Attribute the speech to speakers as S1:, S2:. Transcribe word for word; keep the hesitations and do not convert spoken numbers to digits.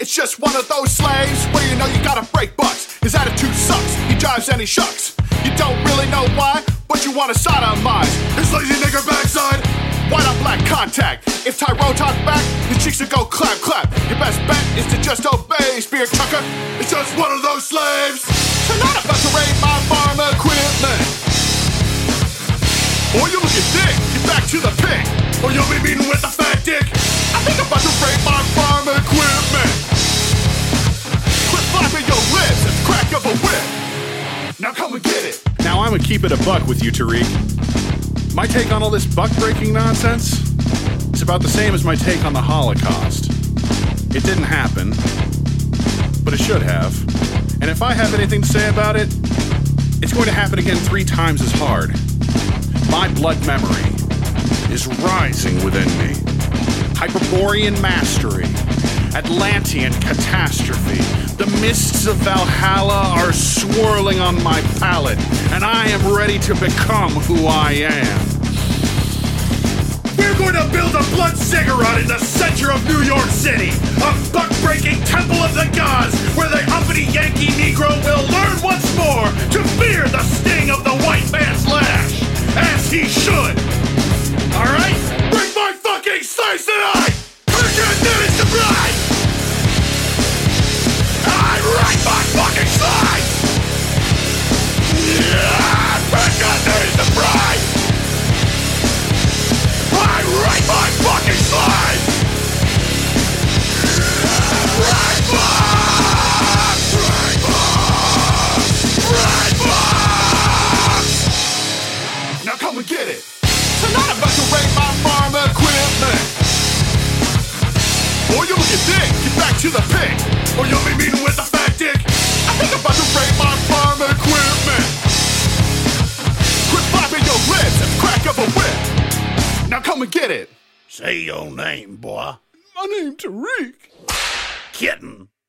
S1: It's just one of those slaves where you know you gotta break bucks. His attitude sucks, he drives and he shucks. You don't really know why, but you wanna sodomize his lazy nigger backside. White on black contact. If Tyrone talks back, his cheeks will go clap, clap. Your best bet is to just obey, spear chucker. It's just one of those slaves. So not about to raid my farm equipment. Or you'll look at dick, get back to the pig. Or you'll be meeting with a fat dick. I think I'm about to raid my farm equipment. Quit flapping your lips at the crack of a whip. Now come and get it.
S2: Now I'm gonna keep it a buck with you, Tariq. My take on all this buck-breaking nonsense is about the same as my take on the Holocaust. It didn't happen, but it should have. And if I have anything to say about it, it's going to happen again three times as hard. My blood memory is rising within me. Hyperborean mastery, Atlantean catastrophe. The mists of Valhalla are swirling on my palate, and I am ready to become who I am.
S1: We're going to build a blood ziggurat in the center of New York City, a buck-breaking temple of the gods, where the uppity Yankee Negro will learn once more to fear the sting of the white man's lash, as he should. All right, bring my fucking slaves tonight. Urgent news to bride. I write my fucking slides! Yeah, urgent news to bride. I write my fucking slides! Right box! Right box! Right box! Now come and get it. Tonight I'm about to raid my farm equipment. Or you'll look at dick, get back to the pig. Or you'll be meeting with a fat dick. I think I'm about to raid my farm equipment. Quit flapping your lips at the crack of a whip. Now come and get it.
S3: Say your name, boy.
S1: My name's Tariq.
S3: Kitten.